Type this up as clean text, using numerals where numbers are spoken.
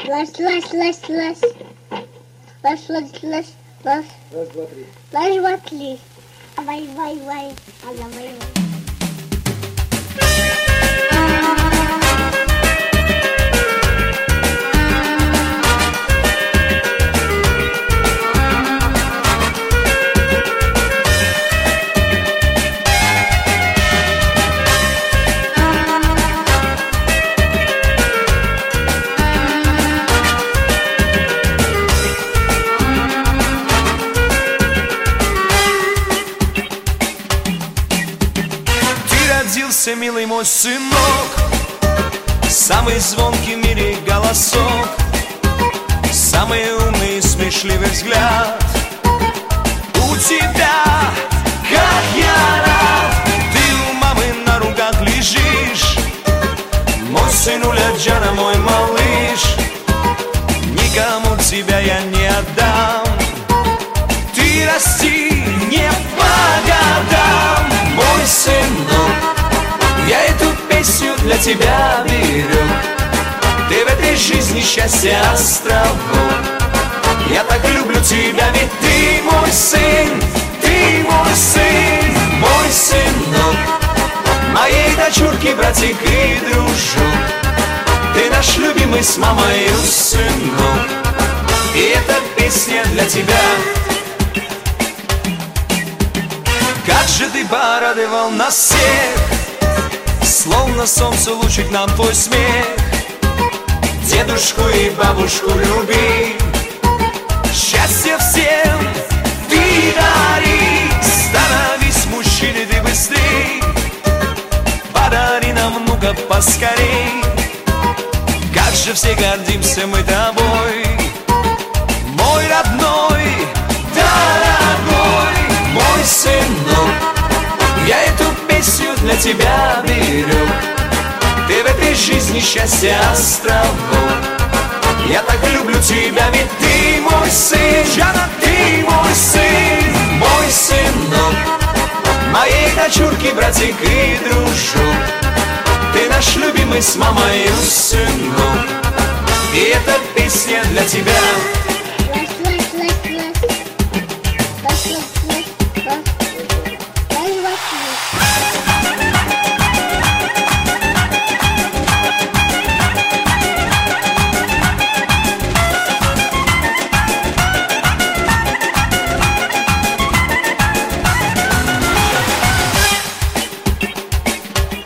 Лась, лась, лась, лась. Лась, лась, лась, лась. Раз, два, три. Лась, два, три. Вай, вай, вай. Ала, вай, вай. Родился, милый мой сынок, самый звонкий в мире голосок, самый умный и смешливый взгляд. У тебя, как я рад, ты у мамы на руках лежишь, мой сынуля Джана, мой малыш. Никому тебя я не отдам, ты расти не по годам, мой сынок. Я эту песню для тебя беру, ты в этой жизни счастье островок. Я так люблю тебя, ведь ты мой сын, ты мой сын, мой сынок, моей дочурки, братик и дружок. Ты наш любимый с мамой сынок, и эта песня для тебя. Как же ты порадовал нас всех, словно солнце лучик нам твой смех. Дедушку и бабушку люби, счастье всем ты дари. Становись мужчиной ты быстрей, подари нам внука поскорей. Как же все гордимся мы тобой, мой родной, дорогой, мой сынок. Я эту песню для тебя беру, ты в этой жизни счастье островок. Я так люблю тебя, ведь ты мой сын, Джана, ты мой сын, мой сынок, моей дочурки, братик и дружок. Ты наш любимый с мамой сынок, и эта песня для тебя.